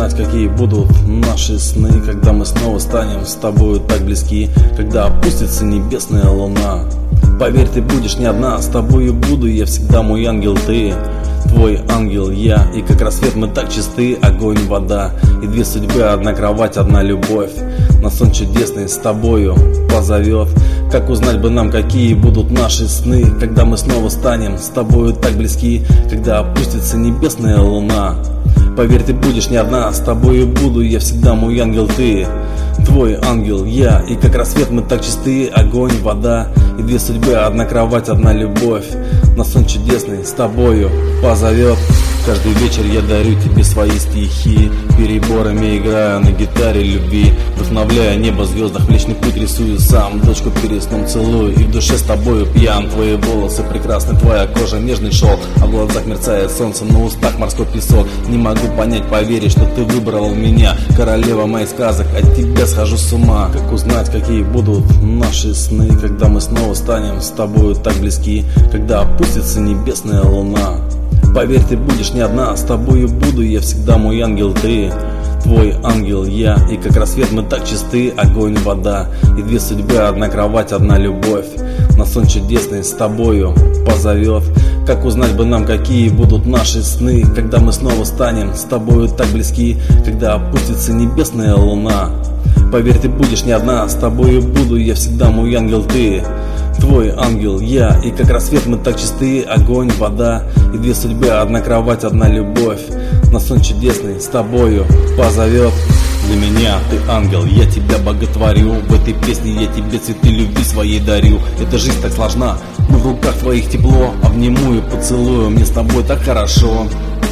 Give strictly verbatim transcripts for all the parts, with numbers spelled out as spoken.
узнать, какие будут наши сны, когда мы снова станем с тобою так близки, когда опустится небесная луна. Поверь, ты будешь не одна, с тобою буду я всегда, мой ангел, ты. Твой ангел я, и как рассвет мы так чисты, огонь, вода и две судьбы, одна кровать, одна любовь. На сон чудесный с тобою позовет. Как узнать бы нам, какие будут наши сны, когда мы снова станем с тобою так близки, когда опустится небесная луна. Поверь, ты будешь не одна, с тобою буду я всегда, мой ангел, ты. Твой ангел я, и как рассвет мы так чисты, огонь, вода и две судьбы, одна кровать, одна любовь. На сон чудесный с тобою позовет. Каждый вечер я дарю тебе свои стихи, переборами играю на гитаре любви, вдохновляя небо в звездах, Млечный путь рисую сам, дочку перед сном целую, и в душе с тобою пьян. Твои волосы прекрасны, твоя кожа нежный шелк, а в глазах мерцает солнце, на устах морской песок. Не могу понять, поверить, что ты выбрал меня, королева моих сказок, от тебя схожу с ума. Как узнать, какие будут наши сны, когда мы снова станем с тобою так близки, когда опустится небесная луна. Поверь, ты будешь не одна, с тобою буду я всегда, мой ангел, ты. Твой ангел я, и как рассвет мы так чисты, огонь, вода и две судьбы, одна кровать, одна любовь. На сон чудесный с тобою позовет. Как узнать бы нам, какие будут наши сны, когда мы снова станем с тобою так близки, когда опустится небесная луна. Поверь, ты будешь не одна, с тобою буду я всегда, мой ангел, ты. Твой ангел я, и как рассвет мы так чисты, огонь, вода и две судьбы, одна кровать, одна любовь. На сон чудесный с тобою позовет. Для меня ты ангел, я тебя боготворю, в этой песне я тебе цветы любви своей дарю. Эта жизнь так сложна, но в руках твоих тепло, обниму и поцелую, мне с тобой так хорошо.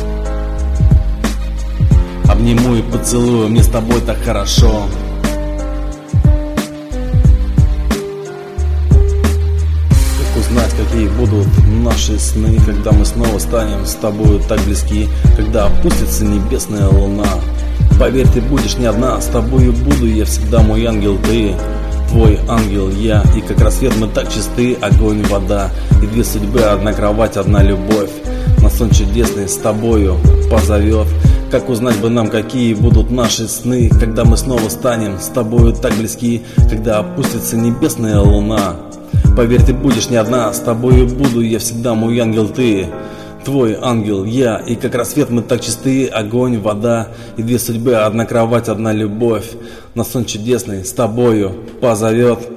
Обниму и поцелую, мне с тобой так хорошо. Узнать, какие будут наши сны, когда мы снова станем с тобою так близки, когда опустится небесная луна. Поверь, ты будешь не одна, с тобою буду я всегда, мой ангел, ты. Твой ангел я, и как рассвет мы так чисты, огонь, вода и две судьбы, одна кровать, одна любовь. На сон чудесный с тобою позовет. Как узнать бы нам, какие будут наши сны, когда мы снова станем с тобою так близки, когда опустится небесная луна. Поверь, ты будешь не одна, с тобою буду я всегда, мой ангел, ты. Твой ангел я, и как рассвет мы так чисты, огонь, вода и две судьбы, одна кровать, одна любовь. На сон чудесный с тобою позовет.